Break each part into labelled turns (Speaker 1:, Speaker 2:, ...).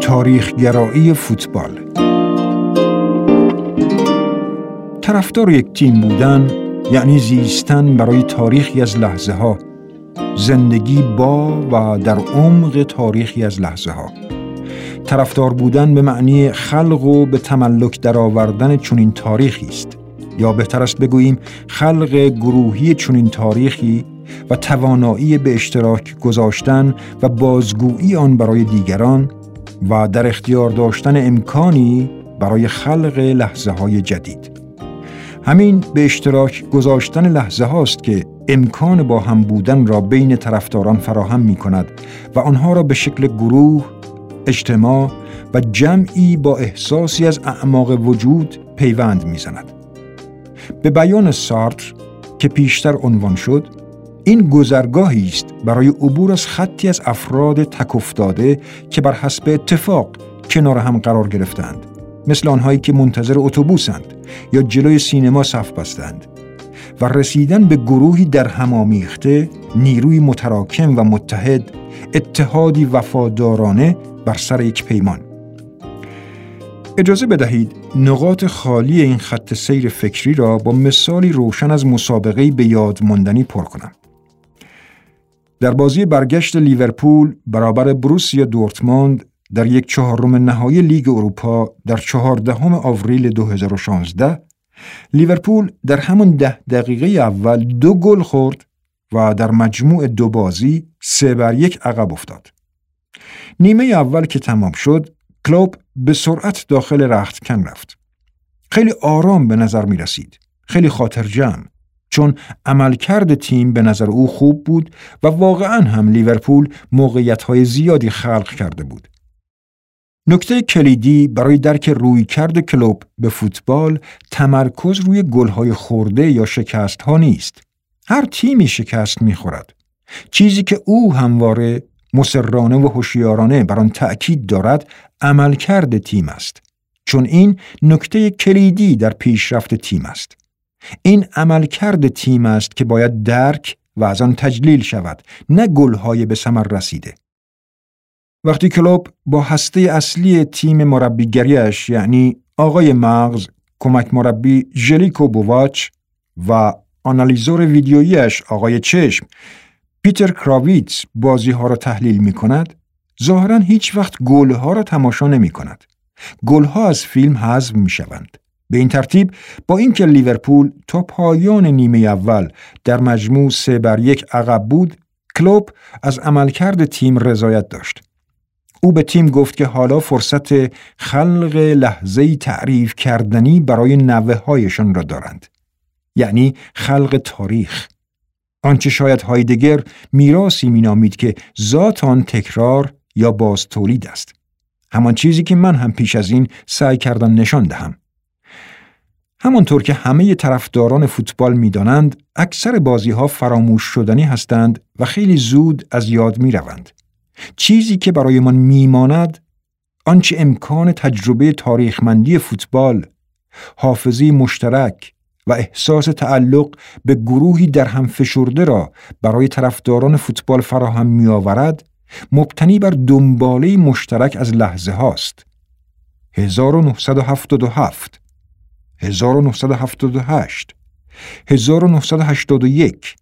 Speaker 1: تاریخ‌گرایی فوتبال. طرفدار یک تیم بودن یعنی زیستن برای تاریخی از لحظه‌ها، زندگی با و در عمق تاریخی از لحظه‌ها. طرفدار بودن به معنی خلق و به تملک درآوردن چنین تاریخی است، یا بهتر است بگوییم خلق گروهی چنین تاریخی و توانایی به اشتراک گذاشتن و بازگویی آن برای دیگران و در اختیار داشتن امکانی برای خلق لحظه‌های جدید. همین به اشتراک گذاشتن لحظه هاست که امکان با هم بودن را بین طرفداران فراهم می کند و آنها را به شکل گروه، اجتماع و جمعی با احساسی از اعماق وجود پیوند می زند. به بیان سارتر که پیشتر عنوان شد، این گذرگاهی است برای عبور از خطی از افراد تک افتاده که بر حسب اتفاق کنار هم قرار گرفتند، مثل آنهایی که منتظر اتوبوسند یا جلوی سینما صف بستند، و رسیدن به گروهی در هم آمیخته، نیروی متراکم و متحد، اتحادی وفادارانه بر سر یک پیمان. اجازه بدهید نقاط خالی این خط سیر فکری را با مثالی روشن از مسابقه‌ای به یاد ماندنی پر کنم. در بازی برگشت لیورپول برابر بروسیا دورتموند در یک چهارم نهایی لیگ اروپا در 14 آوریل 2016، لیورپول در همان 10 دقیقه اول 2 گل خورد و در مجموع 2 بازی 3-1 عقب افتاد. نیمه اول که تمام شد، کلوب به سرعت داخل رختکن رفت. خیلی آرام به نظر می رسید، خیلی خاطر جمع، چون عملکرد تیم به نظر او خوب بود و واقعاً هم لیورپول موقعیت‌های زیادی خلق کرده بود. نکته کلیدی برای درک رویکرد کلوب به فوتبال تمرکز روی گل‌های خورده یا شکست‌ها نیست. هر تیمی شکست می‌خورد. چیزی که او همواره مصرانه و هوشیارانه بر آن تأکید دارد عملکرد تیم است، چون این نکته کلیدی در پیشرفت تیم است. این عملکرد تیم است که باید درک و از آن تجلیل شود، نه گل‌های به ثمر رسیده. وقتی کلوب با هسته اصلی تیم مربیگریش یعنی آقای مغز، کمک مربی ژلیکو بوواچ و آنالیزور ویدیوییش آقای چشم پیتر کراویتس بازی ها را تحلیل می کند، ظاهراً هیچ وقت گل ها را تماشا نمی کند. گل ها از فیلم حذف می شوند. به این ترتیب با اینکه لیورپول تا پایان نیمه اول در مجموع 3-1 عقب بود، کلوب از عملکرد تیم رضایت داشت. او به تیم گفت که حالا فرصت خلق لحظه‌ای تعریف کردنی برای نوه‌هایشان را دارند. یعنی خلق تاریخ. آنچه شاید هایدگر میراثی مینامید که ذات آن تکرار یا باز تولید است. همان چیزی که من هم پیش از این سعی کردم نشان دهم. همانطور که همه طرفداران فوتبال می‌دانند، اکثر بازی‌ها فراموش شدنی هستند و خیلی زود از یاد می‌روند. چیزی که برایمان میماند، آنچه امکان تجربه تاریخمندی فوتبال، حافظه مشترک و احساس تعلق به گروهی در هم فشرده را برای طرفداران فوتبال فراهم می‌آورد، مبتنی بر دنباله مشترک از لحظه هاست. 1977 1978 1981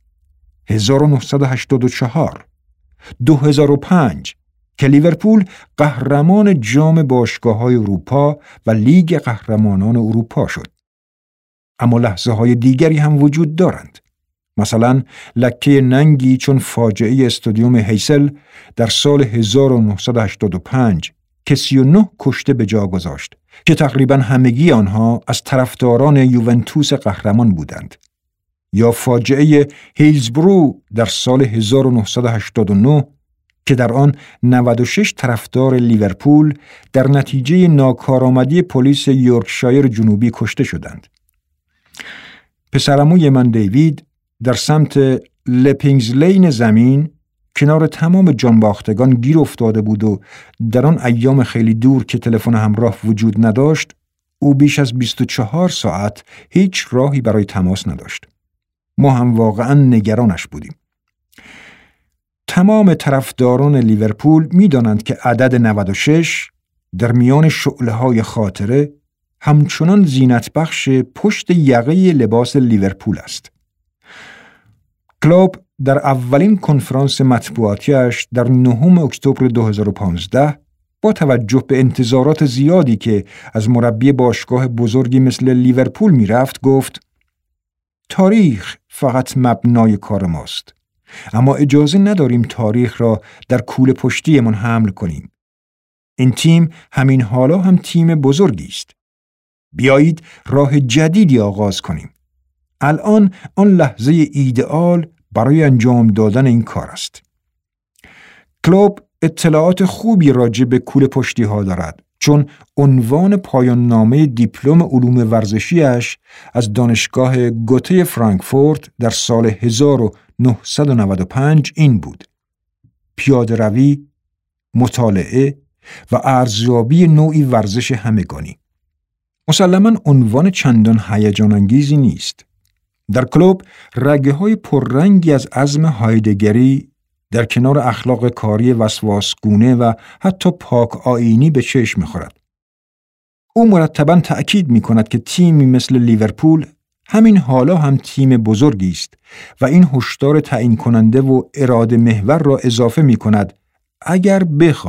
Speaker 1: 1984 2005 که لیورپول قهرمان جام باشگاه‌های اروپا و لیگ قهرمانان اروپا شد. اما لحظه‌های دیگری هم وجود دارند. مثلا لکه ننگی چون فاجعه استادیوم هیسل در سال 1985 که 39 کشته به جا گذاشت که تقریباً همگی آنها از طرفداران یوونتوس قهرمان بودند. یا فاجعه هیلزبرو در سال 1989 که در آن 96 طرفدار لیورپول در نتیجه ناکارآمدی پلیس یورکشایر جنوبی کشته شدند. پسرعموی من دیوید در سمت لپینگز لین زمین کنار تمام جانباختگان گیر افتاده بود و در آن ایام خیلی دور که تلفن همراه وجود نداشت، او بیش از 24 ساعت هیچ راهی برای تماس نداشت. ما هم واقعاً نگرانش بودیم. تمام طرفداران لیورپول می‌دانند که عدد 96 در میان شعله‌های خاطره همچنان زینت بخش پشت یقه لباس لیورپول است. کلوب در اولین کنفرانس مطبوعاتیش در 9 اکتبر 2015 با توجه به انتظارات زیادی که از مربی باشگاه بزرگی مثل لیورپول میرفت گفت: تاریخ فقط مبنای کار ماست، اما اجازه نداریم تاریخ را در کوله پشتیمان حمل کنیم. این تیم همین حالا هم تیم بزرگی است. بیایید راه جدیدی آغاز کنیم. الان آن لحظه ایدئال برای انجام دادن این کار است. کلوب اطلاعات خوبی راجع به کوله پشتی ها دارد، چون عنوان پایان نامه دیپلم علوم ورزشیش از دانشگاه گوته فرانکفورت در سال 1995 این بود: پیاده روی، مطالعه و ارزیابی نوعی ورزش همگانی. مسلماً عنوان چندان هیجان انگیزی نیست. در کلوب رگه‌های پررنگی از عزم هایدگری در کنار اخلاق کاری وسواسگونه و حتی پاک آیینی به چشم می‌خورد. او مرتباً تأکید می‌کند که تیمی مثل لیورپول همین حالا هم تیم بزرگی است و این هشدار تعیین کننده و اراده محور را اضافه می‌کند: اگر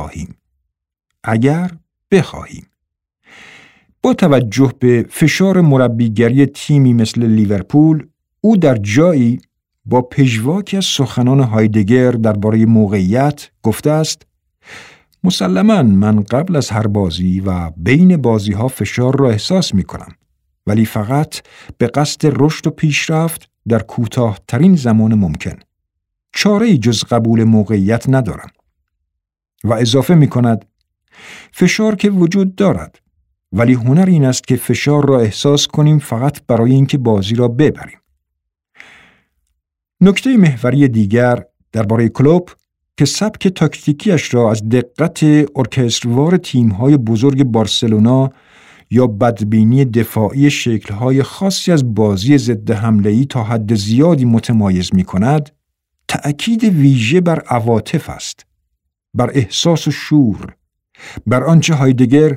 Speaker 1: بخواهیم. با توجه به فشار مربیگری تیمی مثل لیورپول، او در جایی با پژواکی از سخنان هایدگر درباره موقعیت گفته است: مسلماً من قبل از هر بازی و بین بازی‌ها فشار را احساس می‌کنم، ولی فقط به قصد رشد و پیشرفت در کوتاه‌ترین زمان ممکن. چاره‌ای جز قبول موقعیت ندارم. و اضافه می‌کند: فشار که وجود دارد، ولی هنر این است که فشار را احساس کنیم فقط برای اینکه بازی را ببریم. نکته محوری دیگر درباره کلوب که سبک تاکتیکیش را از دقت ارکستروار تیم‌های بزرگ بارسلونا یا بدبینی دفاعی شکل‌های خاصی از بازی ضد حمله‌ای تا حد زیادی متمایز می‌کند، تأکید ویژه بر عواطف است، بر احساس و شور، بر آنچه هایدگر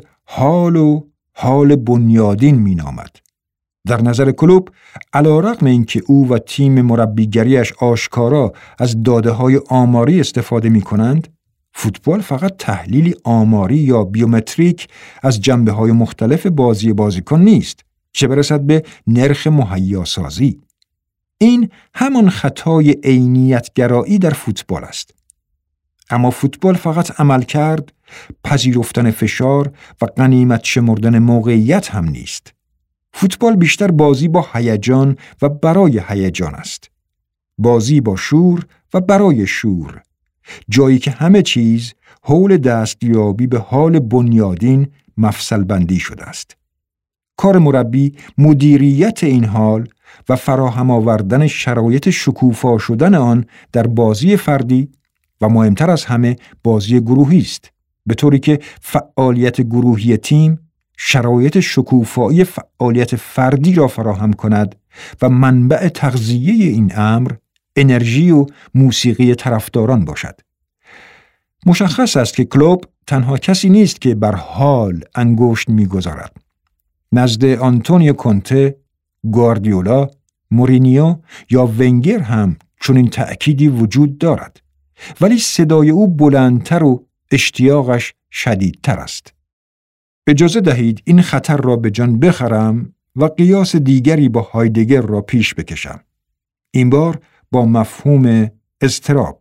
Speaker 1: حال بنیادین مینامد. در نظر کلوب، علی‌رغم اینکه او و تیم مربیگریش آشکارا از داده‌های آماری استفاده می‌کنند، فوتبال فقط تحلیلی آماری یا بیومتریک از جنبه‌های مختلف بازیکن نیست، چه برسد به نرخ مهیاسازی. این همان خطای عینیت‌گرایی در فوتبال است. اما فوتبال فقط عملکرد، پذیرفتن فشار و غنیمت شمردن موقعیت هم نیست. فوتبال بیشتر بازی با هیجان و برای هیجان است. بازی با شور و برای شور. جایی که همه چیز حول دستیابی به حال بنیادین مفصل بندی شده است. کار مربی مدیریت این حال و فراهم آوردن شرایط شکوفا شدن آن در بازی فردی و مهمتر از همه بازی گروهی است، به طوری که فعالیت گروهی تیم شرایط شکوفایی فعالیت فردی را فراهم کند و منبع تغذیه این امر انرژی و موسیقی طرفداران باشد. مشخص است که کلوب تنها کسی نیست که بر حال انگشت می‌گذارد. نزد آنتونیو کونته، گواردیولا، مورینیو یا ونگر هم چنین تأکیدی وجود دارد، ولی صدای او بلندتر و اشتیاقش شدیدتر است. اجازه دهید این خطر را به جان بخرم و قیاس دیگری با هایدگر را پیش بکشم. این بار با مفهوم اضطراب.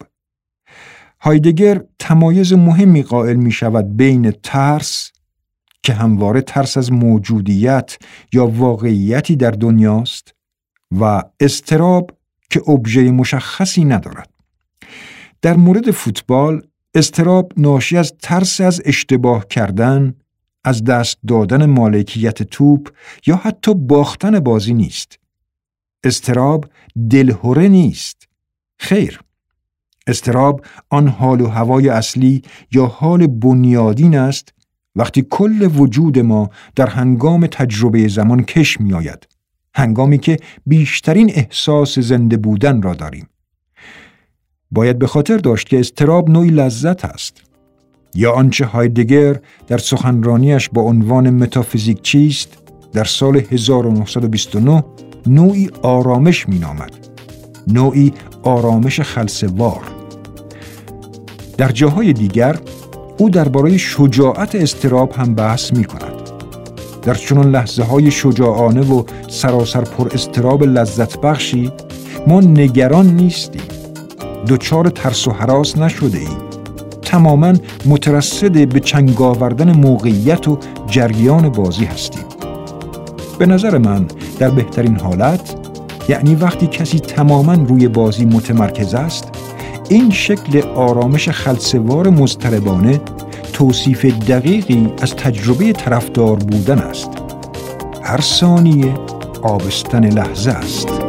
Speaker 1: هایدگر تمایز مهمی قائل می شود بین ترس که همواره ترس از موجودیت یا واقعیتی در دنیاست و اضطراب که ابژه مشخصی ندارد. در مورد فوتبال، اضطراب ناشی از ترس از اشتباه کردن، از دست دادن مالکیت توپ یا حتی باختن بازی نیست. اضطراب دلهره نیست. خیر، اضطراب آن حال و هوای اصلی یا حال بنیادین است وقتی کل وجود ما در هنگام تجربه زمان کش می آید، هنگامی که بیشترین احساس زنده بودن را داریم. باید به خاطر داشت که اضطراب نوعی لذت است. یا آنچه هایدگر در سخنرانیش با عنوان متافیزیک چیست در سال 1929 نوعی آرامش می‌نامد، نوعی آرامش خلسه‌وار. در جاهای دیگر او درباره شجاعت اضطراب هم بحث می‌کند. در چنان لحظه‌های شجاعانه و سراسر پر اضطراب لذت بخشی ما نگران نیستیم، دچار ترس و هراس نشده ایم، تماماً مترصد به چنگ آوردن موقعیت و جریان بازی هستیم. به نظر من در بهترین حالت، یعنی وقتی کسی تماماً روی بازی متمرکز است، این شکل آرامش خلسه‌وار مضطربانه توصیف دقیقی از تجربه طرفدار بودن است. هر ثانیه آبستن لحظه است.